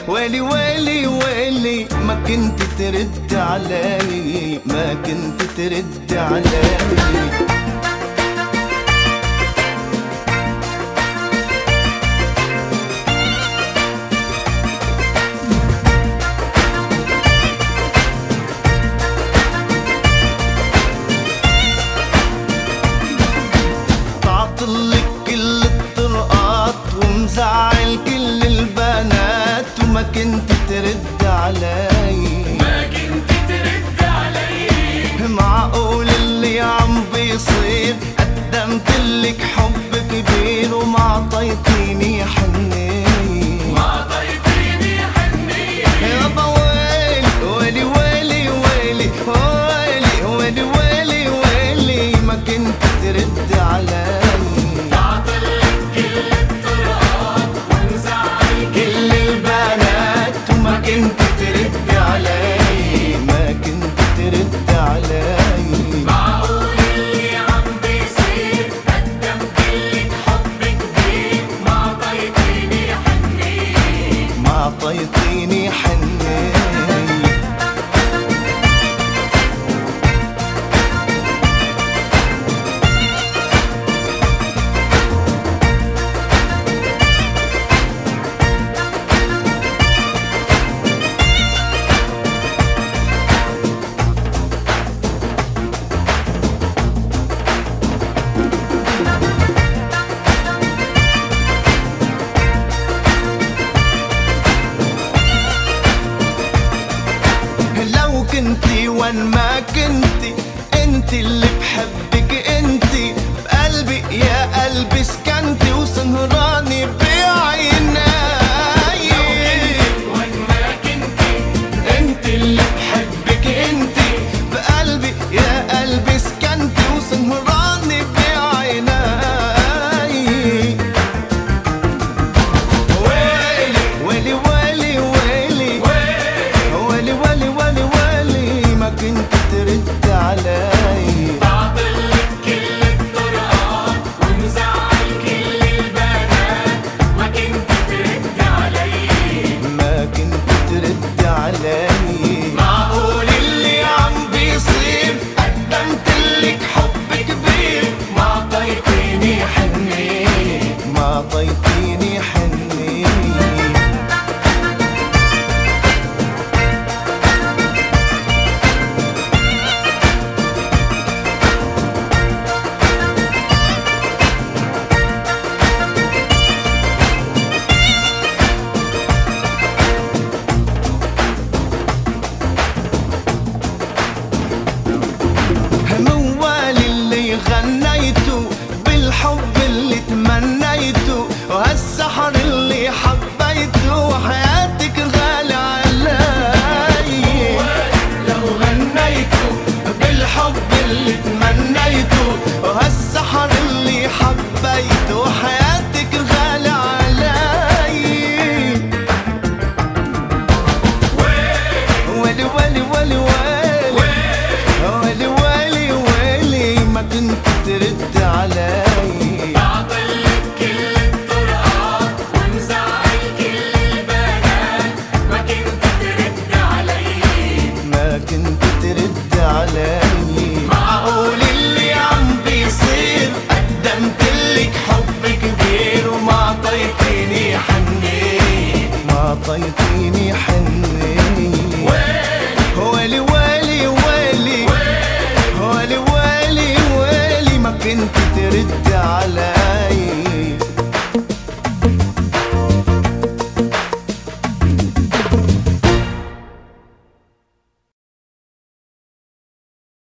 ويلي ويلي ويلي ما كنت ترد علي، ما كنت ترد علي. طلق كل الطرقات ومزعل كل البنات وما كنت ترد علي، ما كنت ترد علي. معقول اللي عم بيصير قدمتلك حب كبير وما عطيتيني حنية، ما عطيتيني حنية. يابا ويلي ويلي ويلي ويلي ويلي ويلي ويلي ما كنت ترد علي. كنت ترد علي، ما كنت ترد علي. معقول اللي عم بيصير قدمتلك حب كبير ما عطيتيني حنية، ما عطيتيني حنية. كنتي وين ما كنتي انت اللي بحبك، انت بقلبي يا قلبي سكنتي وسهراني بعيناي. وين ما كنتي انت اللي بحبك، انت بقلبي يا قلبي سكنتي وسهراني بعيناي. ويلي ويلي ويلي ويلي ويلي ويلي ويلي ما كنت ترد علي. بعطلك كل الطرقات ومزعل كل البنات، ما كنت ترد علي، ما كنت ترد علي.